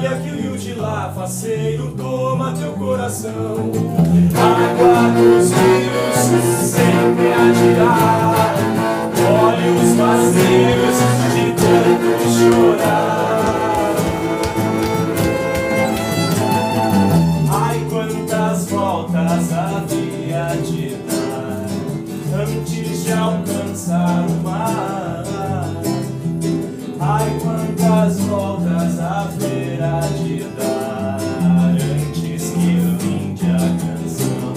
dia que o rio de lá faceiro toma teu coração. Água dos rios sempre a girar, olhos vazios de tanto chorar. Ai, quantas voltas havia de dar antes de alcançar o mar. Ai, quantas voltas haverá de dar antes que vinde a canção.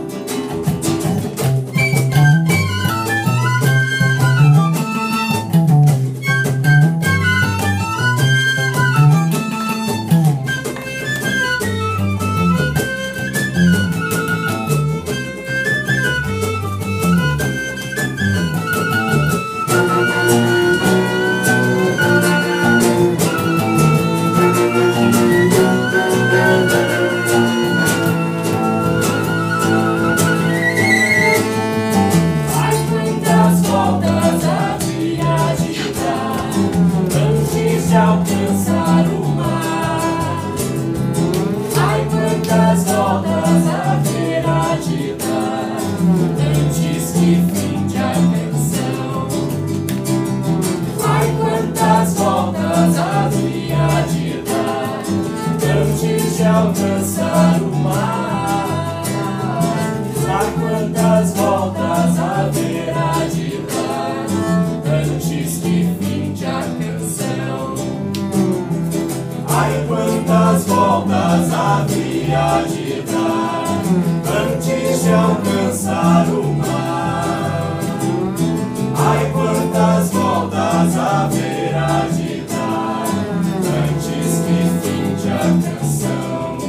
Alcançar o mar. Ai, quantas voltas haverá de dar antes que finde a canção. Ai, quantas voltas havia de dar antes de alcançar o mar. Ai, quantas voltas haverá de dar antes que finde a canção. Ai, quantas voltas havia de dar antes de alcançar o mar. Ai, quantas voltas haverá de dar antes que finde a canção.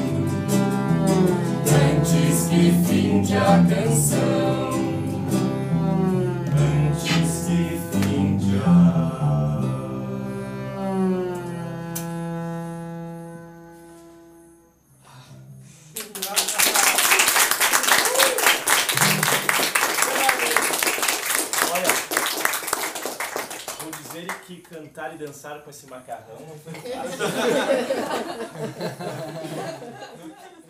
Antes que finde a canção. Antes que finde a que cantar e dançar com esse macarrão não foi fácil.